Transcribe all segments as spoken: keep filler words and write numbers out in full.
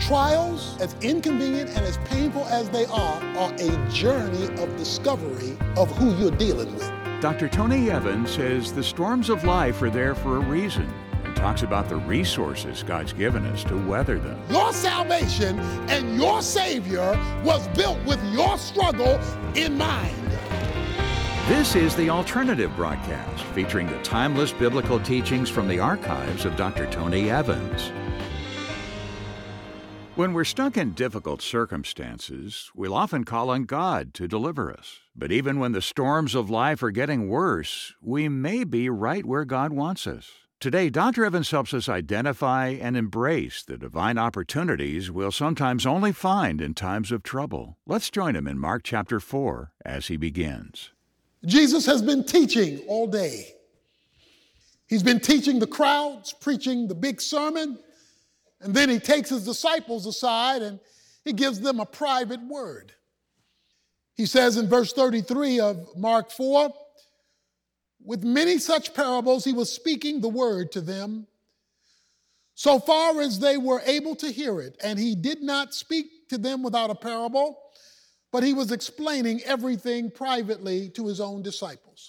Trials, as inconvenient and as painful as they are, are a journey of discovery of who you're dealing with. Doctor Tony Evans says the storms of life are there for a reason and talks about the resources God's given us to weather them. Your salvation and your Savior was built with your struggle in mind. This is The Alternative Broadcast, featuring the timeless biblical teachings from the archives of Doctor Tony Evans. When we're stuck in difficult circumstances, we'll often call on God to deliver us. But even when the storms of life are getting worse, we may be right where God wants us. Today, Doctor Evans helps us identify and embrace the divine opportunities we'll sometimes only find in times of trouble. Let's join him in Mark chapter four as he begins. Jesus has been teaching all day. He's been teaching the crowds, preaching the big sermon. And then he takes his disciples aside and he gives them a private word. He says in verse thirty-three of Mark four, with many such parables he was speaking the word to them, so far as they were able to hear it. And he did not speak to them without a parable, but he was explaining everything privately to his own disciples.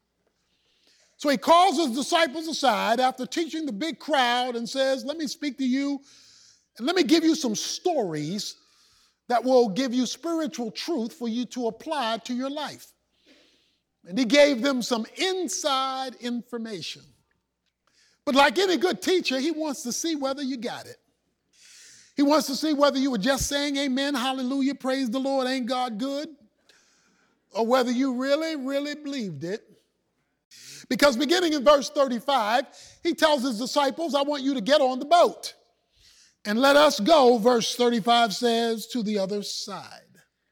So he calls his disciples aside after teaching the big crowd and says, let me speak to you and let me give you some stories that will give you spiritual truth for you to apply to your life. And he gave them some inside information. But like any good teacher, he wants to see whether you got it. He wants to see whether you were just saying amen, hallelujah, praise the Lord, ain't God good? Or whether you really, really believed it. Because beginning in verse thirty-five, he tells his disciples, I want you to get on the boat and let us go, verse thirty-five says, to the other side.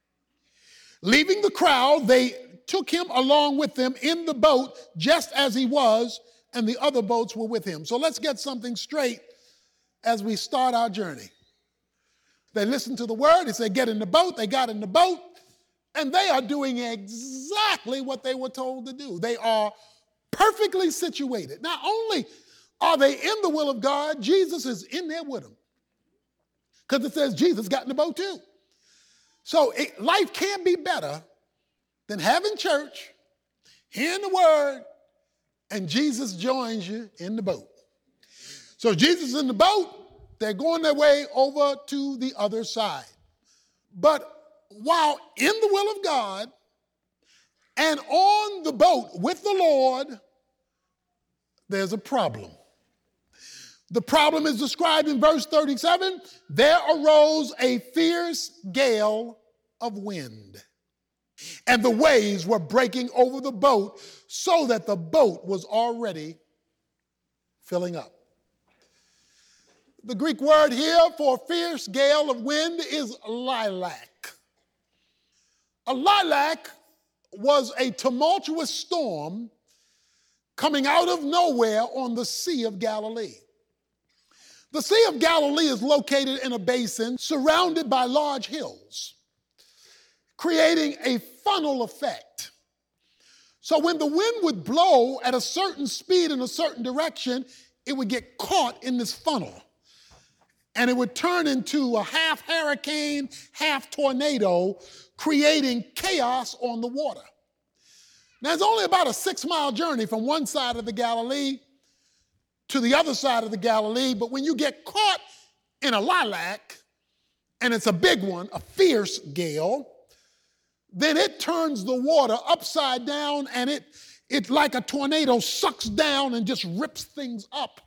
Leaving the crowd, they took him along with them in the boat just as he was, and the other boats were with him. So let's get something straight as we start our journey. They listened to the word, he said, get in the boat. They got in the boat, and they are doing exactly what they were told to do. They are perfectly situated. Not only are they in the will of God, Jesus is in there with them. Because it says Jesus got in the boat too. So it, life can't be better than having church, hearing the word, and Jesus joins you in the boat. So Jesus is in the boat, they're going their way over to the other side. But while in the will of God and on the boat with the Lord, there's a problem. The problem is described in verse thirty-seven. There arose a fierce gale of wind, and the waves were breaking over the boat so that the boat was already filling up. The Greek word here for fierce gale of wind is lilac. A lilac was a tumultuous storm coming out of nowhere on the Sea of Galilee. The Sea of Galilee is located in a basin surrounded by large hills, creating a funnel effect. So when the wind would blow at a certain speed in a certain direction, it would get caught in this funnel, and it would turn into a half hurricane, half tornado, creating chaos on the water. Now, it's only about a six-mile journey from one side of the Galilee to the other side of the Galilee, but when you get caught in a lilac, and it's a big one, a fierce gale, then it turns the water upside down, and it, it like a tornado, sucks down and just rips things up.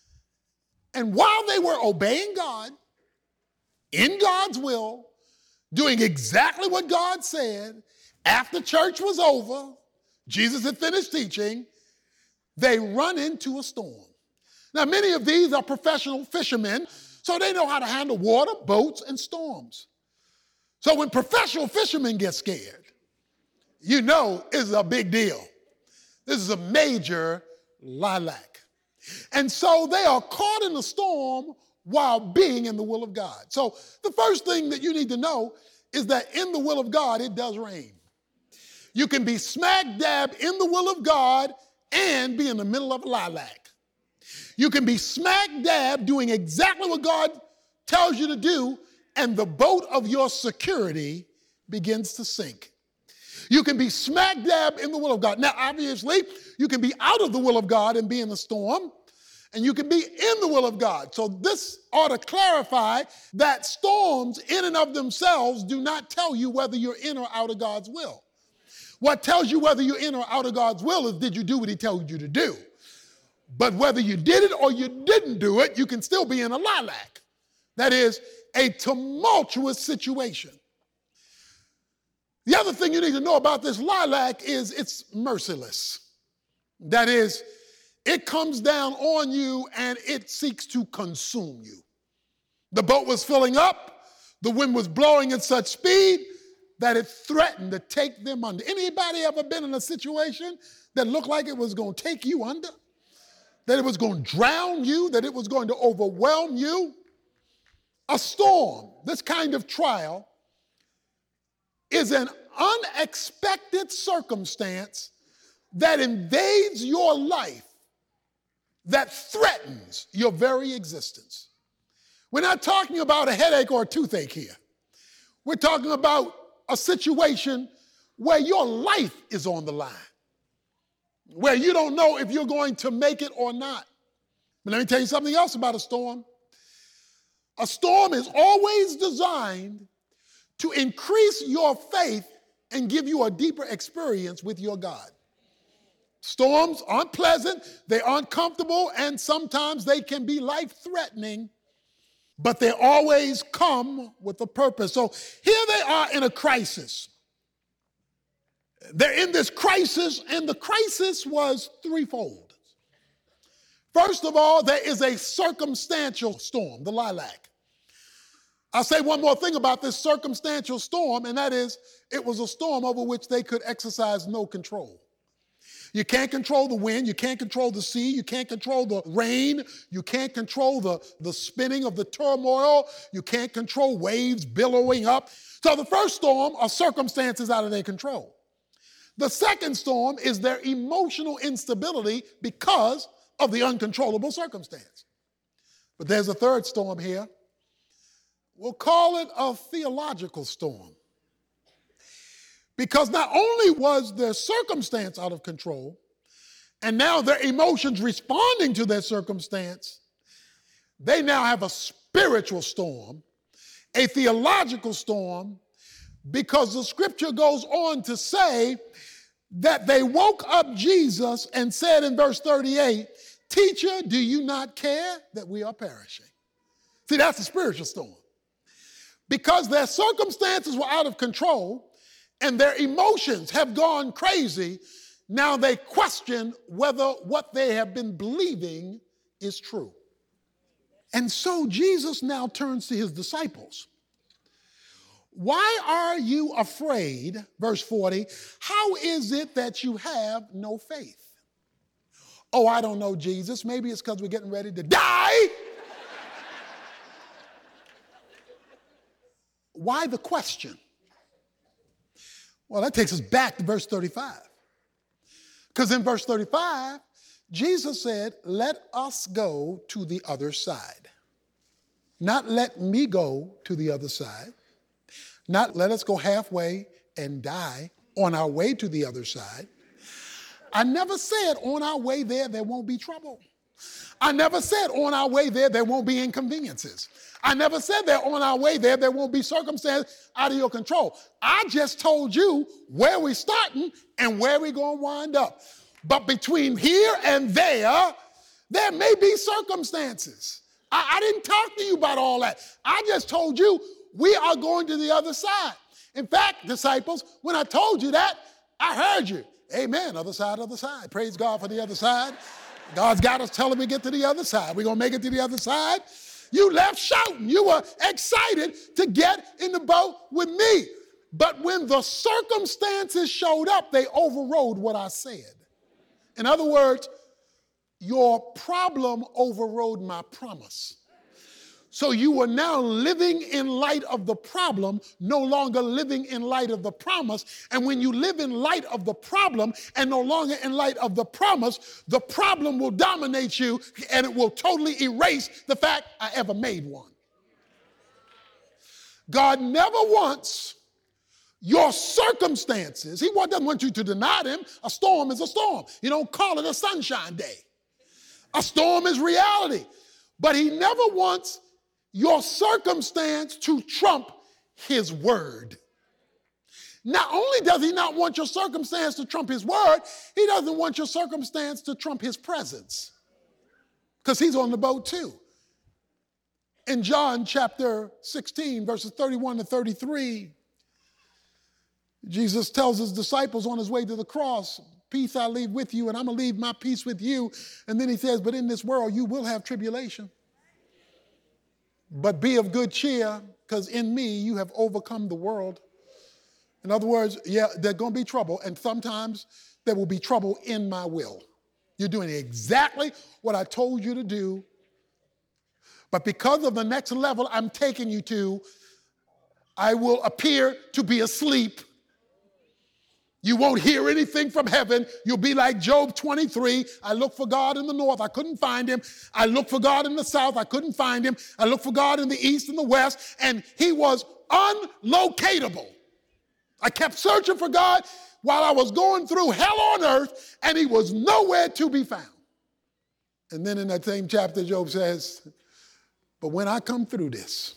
And while they were obeying God, in God's will, doing exactly what God said, after church was over, Jesus had finished teaching, they run into a storm. Now, many of these are professional fishermen, so they know how to handle water, boats, and storms. So when professional fishermen get scared, you know it's a big deal. This is a major lilac. And so they are caught in a storm while being in the will of God. So the first thing that you need to know is that in the will of God, it does rain. You can be smack dab in the will of God and be in the middle of a lilac. You can be smack dab doing exactly what God tells you to do, and the boat of your security begins to sink. You can be smack dab in the will of God. Now, obviously, you can be out of the will of God and be in the storm, and you can be in the will of God. So this ought to clarify that storms in and of themselves do not tell you whether you're in or out of God's will. What tells you whether you're in or out of God's will is, did you do what he told you to do? But whether you did it or you didn't do it, you can still be in a lilac. That is a tumultuous situation. The other thing you need to know about this lilac is it's merciless. That is, it comes down on you and it seeks to consume you. The boat was filling up. The wind was blowing at such speed that it threatened to take them under. Anybody ever been in a situation that looked like it was going to take you under? That it was going to drown you? That it was going to overwhelm you? A storm, this kind of trial, is an unexpected circumstance that invades your life, that threatens your very existence. We're not talking about a headache or a toothache here. We're talking about a situation where your life is on the line, where you don't know if you're going to make it or not. But let me tell you something else about a storm. A storm is always designed to increase your faith and give you a deeper experience with your God. Storms aren't pleasant, they aren't comfortable, and sometimes they can be life-threatening, but they always come with a purpose. So here they are in a crisis. They're in this crisis, and the crisis was threefold. First of all, there is a circumstantial storm, the lilac. I'll say one more thing about this circumstantial storm, and that is it was a storm over which they could exercise no control. You can't control the wind, you can't control the sea, you can't control the rain, you can't control the, the spinning of the turmoil, you can't control waves billowing up. So the first storm are circumstances out of their control. The second storm is their emotional instability because of the uncontrollable circumstance. But there's a third storm here. We'll call it a theological storm. Because not only was their circumstance out of control, and now their emotions responding to their circumstance, they now have a spiritual storm, a theological storm, because the scripture goes on to say that they woke up Jesus and said in verse thirty-eight, "Teacher, do you not care that we are perishing?" See, that's a spiritual storm. Because their circumstances were out of control and their emotions have gone crazy, now they question whether what they have been believing is true. And so Jesus now turns to his disciples. Why are you afraid, verse forty, how is it that you have no faith? Oh, I don't know, Jesus. Maybe it's because we're getting ready to die. Why the question? Well, that takes us back to verse thirty-five. Because in verse thirty-five, Jesus said, "Let us go to the other side." Not let me go to the other side. Not let us go halfway and die on our way to the other side. I never said on our way there, there won't be trouble. I never said on our way there, there won't be inconveniences. I never said that on our way there, there won't be circumstances out of your control. I just told you where we're starting and where we're going to wind up. But between here and there, there may be circumstances. I, I didn't talk to you about all that. I just told you we are going to the other side. In fact, disciples, when I told you that, I heard you. Amen. Other side, other side. Praise God for the other side. God's got us telling me to get to the other side. We're going to make it to the other side. You left shouting. You were excited to get in the boat with me. But when the circumstances showed up, they overrode what I said. In other words, your problem overrode my promise. So you are now living in light of the problem, no longer living in light of the promise. And when you live in light of the problem and no longer in light of the promise, the problem will dominate you and it will totally erase the fact I ever made one. God never wants your circumstances. He doesn't want you to deny them. A storm is a storm. You don't call it a sunshine day. A storm is reality. But he never wants your circumstance to trump his word. Not only does he not want your circumstance to trump his word, he doesn't want your circumstance to trump his presence. Because he's on the boat too. In John chapter sixteen, verses thirty-one to thirty-three, Jesus tells his disciples on his way to the cross, peace I leave with you, and I'm going to leave my peace with you. And then he says, but in this world you will have tribulation. But be of good cheer, because in me you have overcome the world. In other words, yeah, there's going to be trouble, and sometimes there will be trouble in my will. You're doing exactly what I told you to do, but because of the next level I'm taking you to, I will appear to be asleep. You won't hear anything from heaven. You'll be like Job twenty-three. I looked for God in the north. I couldn't find him. I looked for God in the south. I couldn't find him. I looked for God in the east and the west, and he was unlocatable. I kept searching for God while I was going through hell on earth, and he was nowhere to be found. And then in that same chapter, Job says, but when I come through this,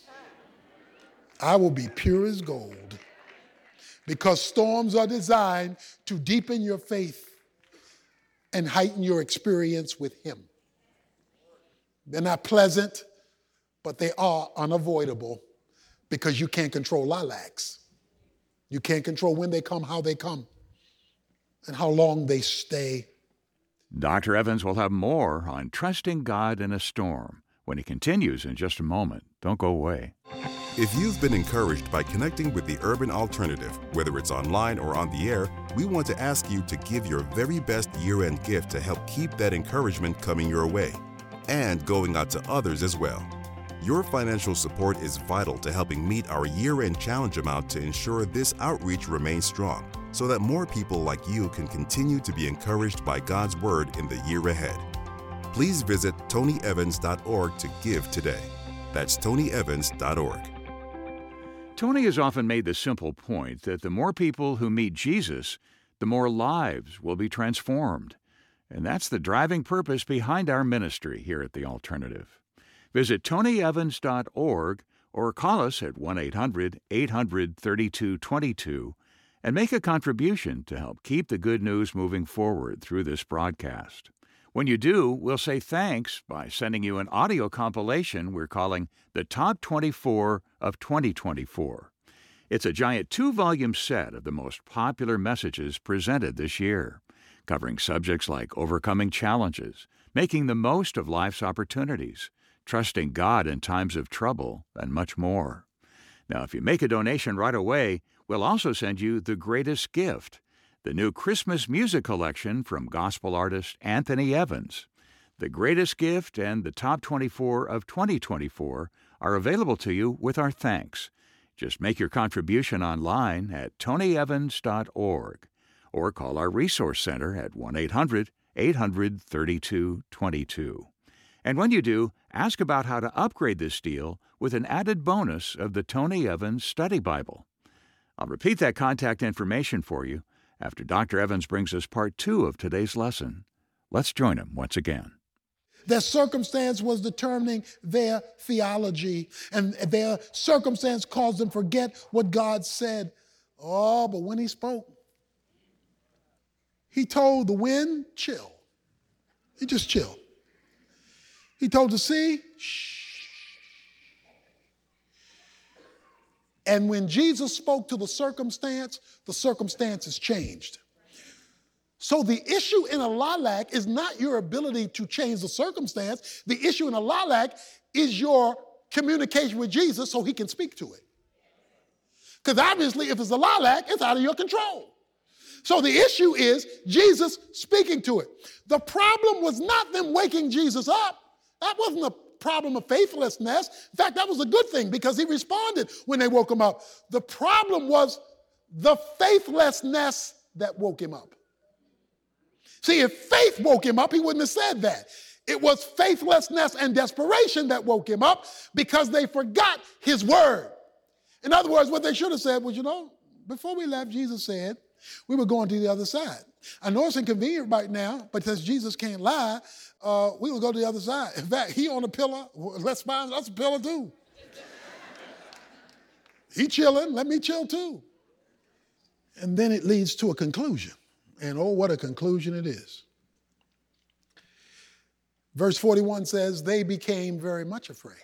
I will be pure as gold. Because storms are designed to deepen your faith and heighten your experience with him. They're not pleasant, but they are unavoidable because you can't control lilacs. You can't control when they come, how they come, and how long they stay. Doctor Evans will have more on trusting God in a storm when he continues in just a moment. Don't go away. If you've been encouraged by connecting with the Urban Alternative, whether it's online or on the air, we want to ask you to give your very best year-end gift to help keep that encouragement coming your way and going out to others as well. Your financial support is vital to helping meet our year-end challenge amount to ensure this outreach remains strong so that more people like you can continue to be encouraged by God's Word in the year ahead. Please visit tony evans dot org to give today. That's tony evans dot org. Tony has often made the simple point that the more people who meet Jesus, the more lives will be transformed. And that's the driving purpose behind our ministry here at The Alternative. Visit tony evans dot org or call us at one eight hundred eight hundred thirty-two twenty-two and make a contribution to help keep the good news moving forward through this broadcast. When you do, we'll say thanks by sending you an audio compilation we're calling The Top twenty-four of twenty twenty-four. It's a giant two-volume set of the most popular messages presented this year, covering subjects like overcoming challenges, making the most of life's opportunities, trusting God in times of trouble, and much more. Now, if you make a donation right away, we'll also send you The Greatest Gift, the new Christmas music collection from gospel artist Anthony Evans. The Greatest Gift and the Top twenty-four of twenty twenty-four are available to you with our thanks. Just make your contribution online at tony evans dot org or call our Resource Center at one eight hundred eight hundred thirty-two twenty-two. And when you do, ask about how to upgrade this deal with an added bonus of the Tony Evans Study Bible. I'll repeat that contact information for you after Doctor Evans brings us part two of today's lesson. Let's join him once again. Their circumstance was determining their theology, and their circumstance caused them to forget what God said. Oh, but when he spoke, he told the wind, chill. He just chilled. He told the sea, shh. And when Jesus spoke to the circumstance, the circumstances changed. So the issue in a lilac is not your ability to change the circumstance. The issue in a lilac is your communication with Jesus so he can speak to it. Because obviously if it's a lilac, it's out of your control. So the issue is Jesus speaking to it. The problem was not them waking Jesus up. That wasn't a problem of faithlessness. In fact, that was a good thing because he responded when they woke him up. The problem was the faithlessness that woke him up. See, if faith woke him up, he wouldn't have said that. It was faithlessness and desperation that woke him up because they forgot his word. In other words, what they should have said was, you know, before we left, Jesus said we were going to the other side. I know it's inconvenient right now, but since Jesus can't lie, uh, we will go to the other side. In fact, he on a pillar, let's find us a pillar too. He chilling, let me chill too. And then it leads to a conclusion. And oh, what a conclusion it is. Verse forty-one says, they became very much afraid.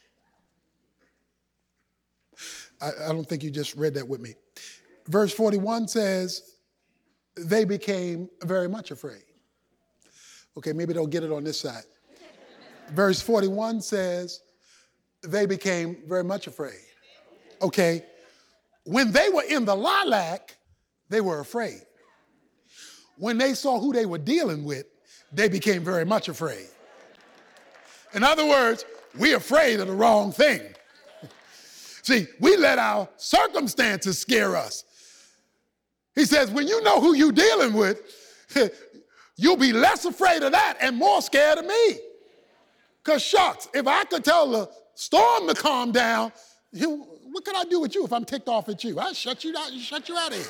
I, I don't think you just read that with me. Verse forty-one says, they became very much afraid. Okay, maybe they'll get it on this side. Verse forty-one says, they became very much afraid. Okay, when they were in the lilac, they were afraid. When they saw who they were dealing with, they became very much afraid. In other words, we're afraid of the wrong thing. See, we let our circumstances scare us. He says, when you know who you're dealing with, you'll be less afraid of that and more scared of me. Because shucks, if I could tell the storm to calm down, you, what can I do with you if I'm ticked off at you? I'll shut you out, shut you out of here.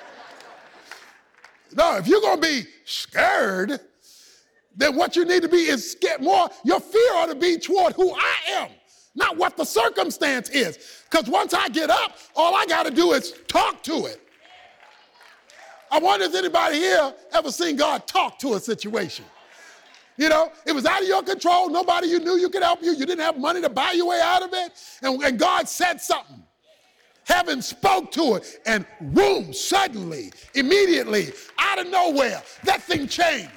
No, if you're going to be scared, then what you need to be is scared more. Your fear ought to be toward who I am, not what the circumstance is. Because once I get up, all I got to do is talk to it. I wonder if anybody here ever seen God talk to a situation. You know, it was out of your control. Nobody you knew you could help you. You didn't have money to buy your way out of it. And, and God said something. Heaven spoke to it, and boom, suddenly, immediately, out of nowhere, that thing changed.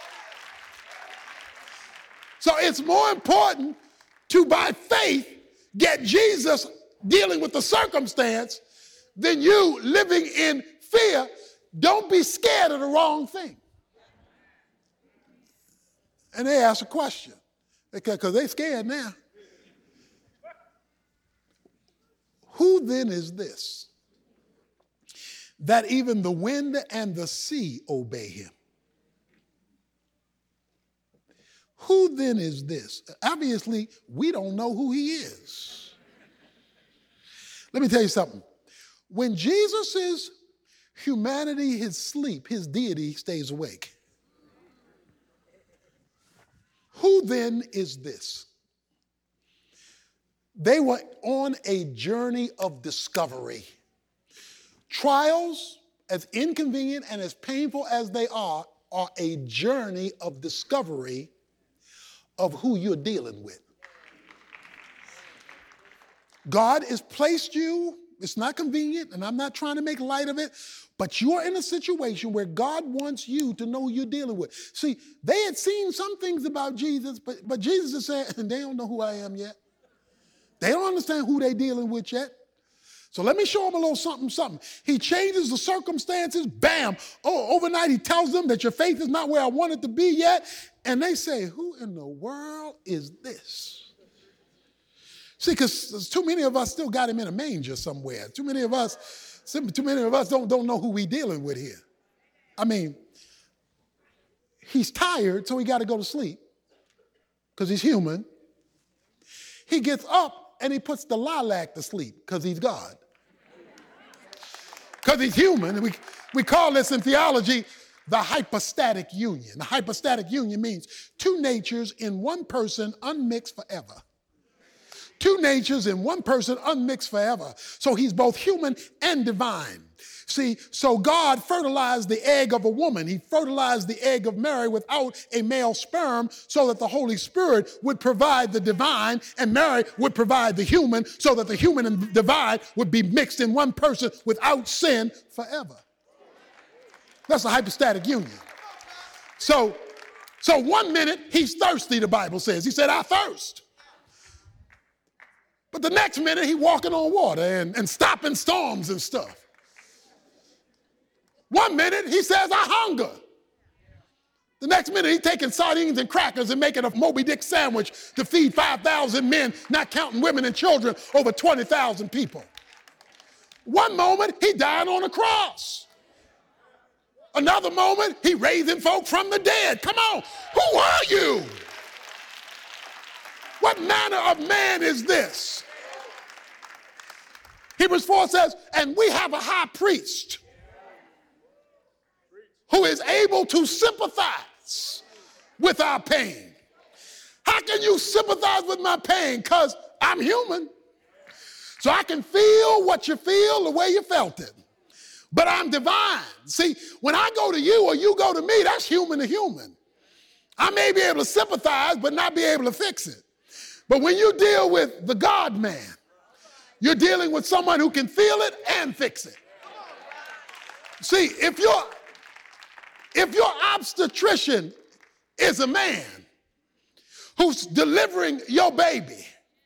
So it's more important to, by faith, get Jesus dealing with the circumstance than you living in fear. Don't be scared of the wrong thing. And they ask a question, because they're scared now. Who then is this, that even the wind and the sea obey him? Who then is this? Obviously, we don't know who he is. Let me tell you something. When Jesus' humanity is asleep, his deity stays awake. Who then is this? They were on a journey of discovery. Trials, as inconvenient and as painful as they are, are a journey of discovery of who you're dealing with. God has placed you, it's not convenient, and I'm not trying to make light of it, but you're in a situation where God wants you to know who you're dealing with. See, they had seen some things about Jesus, but, but Jesus is saying, and they don't know who I am yet. They don't understand who they're dealing with yet. So let me show them a little something, something. He changes the circumstances, bam. Oh, overnight he tells them that your faith is not where I want it to be yet. And they say, who in the world is this? See, because too many of us still got him in a manger somewhere. Too many of us, too many of us don't, don't know who we're dealing with here. I mean, he's tired, so he got to go to sleep because he's human. He gets up and he puts the lilac to sleep because he's God. Because he's human. We, we call this in theology the hypostatic union. The hypostatic union means two natures in one person unmixed forever. Two natures in one person unmixed forever. So he's both human and divine. See, so God fertilized the egg of a woman. He fertilized the egg of Mary without a male sperm so that the Holy Spirit would provide the divine and Mary would provide the human so that the human and divine would be mixed in one person without sin forever. That's a hypostatic union. So, so one minute he's thirsty, the Bible says. He said, I thirst. But the next minute he's walking on water and, and stopping storms and stuff. One minute, he says, I hunger. The next minute, he's taking sardines and crackers and making a Moby Dick sandwich to feed five thousand men, not counting women and children, over twenty thousand people. One moment, he died on a cross. Another moment, he raising folk from the dead. Come on, who are you? What manner of man is this? Hebrews four says, and we have a high priest who is able to sympathize with our pain. How can you sympathize with my pain? Because I'm human. So I can feel what you feel the way you felt it. But I'm divine. See, when I go to you or you go to me, that's human to human. I may be able to sympathize, but not be able to fix it. But when you deal with the God-man, you're dealing with someone who can feel it and fix it. See, if your if your obstetrician is a man who's delivering your baby,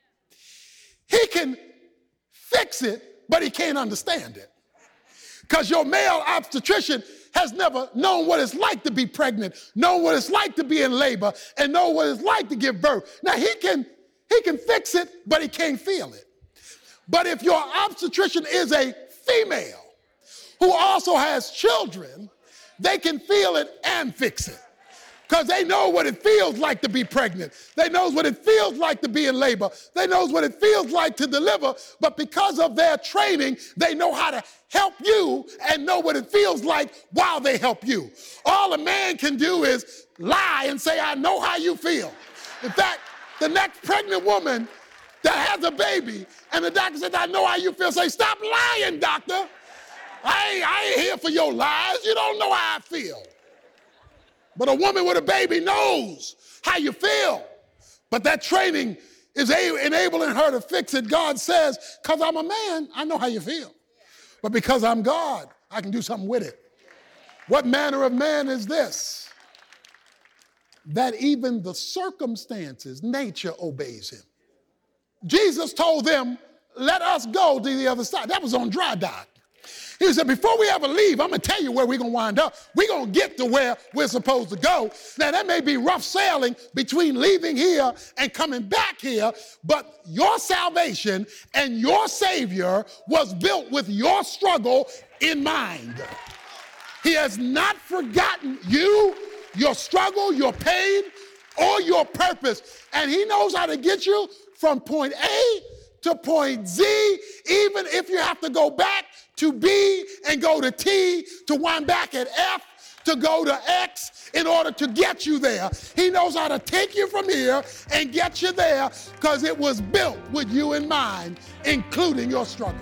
he can fix it, but he can't understand it. Because your male obstetrician has never known what it's like to be pregnant, known what it's like to be in labor, and know what it's like to give birth. Now, he can, he can fix it, but he can't feel it. But if your obstetrician is a female who also has children, they can feel it and fix it. Because they know what it feels like to be pregnant. They know what it feels like to be in labor. They know what it feels like to deliver. But because of their training, they know how to help you and know what it feels like while they help you. All a man can do is lie and say, I know how you feel. In fact, the next pregnant woman that has a baby and the doctor says, I know how you feel, say, stop lying, doctor. I ain't, I ain't here for your lies. You don't know how I feel. But a woman with a baby knows how you feel. But that training is a- enabling her to fix it. God says, because I'm a man, I know how you feel. But because I'm God, I can do something with it. What manner of man is this? That even the circumstances, nature obeys him. Jesus told them, let us go to the other side. That was on dry dock. He said, before we ever leave, I'm going to tell you where we're going to wind up. We're going to get to where we're supposed to go. Now, that may be rough sailing between leaving here and coming back here, but your salvation and your Savior was built with your struggle in mind. He has not forgotten you, your struggle, your pain, or your purpose. And he knows how to get you from point A to point Z, even if you have to go back to B and go to T, to wind back at F, to go to X in order to get you there. He knows how to take you from here and get you there because it was built with you in mind, including your struggle.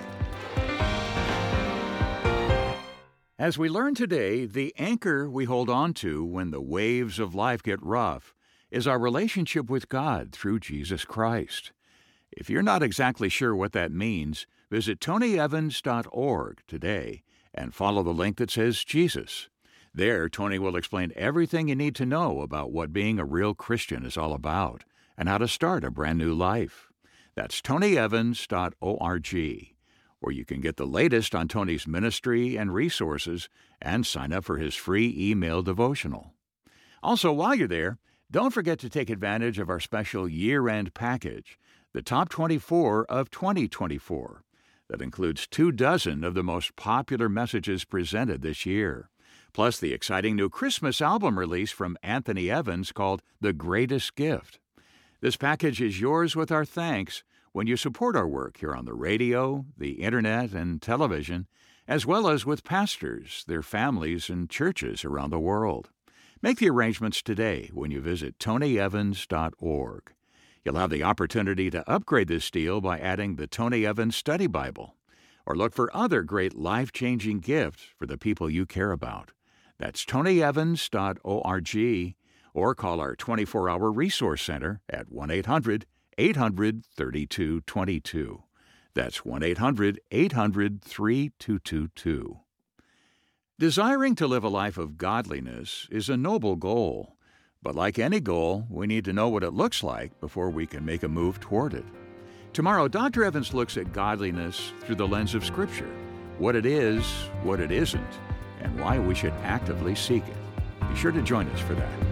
As we learn today, the anchor we hold on to when the waves of life get rough is our relationship with God through Jesus Christ. If you're not exactly sure what that means, visit tony evans dot org today and follow the link that says Jesus. There, Tony will explain everything you need to know about what being a real Christian is all about and how to start a brand new life. That's tony evans dot org, where you can get the latest on Tony's ministry and resources and sign up for his free email devotional. Also, while you're there, don't forget to take advantage of our special year-end package, the Top twenty-four of twenty twenty-four. That includes two dozen of the most popular messages presented this year, plus the exciting new Christmas album release from Anthony Evans called The Greatest Gift. This package is yours with our thanks when you support our work here on the radio, the internet, and television, as well as with pastors, their families, and churches around the world. Make the arrangements today when you visit tony evans dot org. You'll have the opportunity to upgrade this deal by adding the Tony Evans Study Bible, or look for other great life-changing gifts for the people you care about. That's tony evans dot org, or call our twenty-four hour resource center at one eight hundred eight hundred thirty-two twenty-two. That's one eight hundred eight hundred thirty-two twenty-two. Desiring to live a life of godliness is a noble goal. But like any goal, we need to know what it looks like before we can make a move toward it. Tomorrow, Doctor Evans looks at godliness through the lens of Scripture, what it is, what it isn't, and why we should actively seek it. Be sure to join us for that.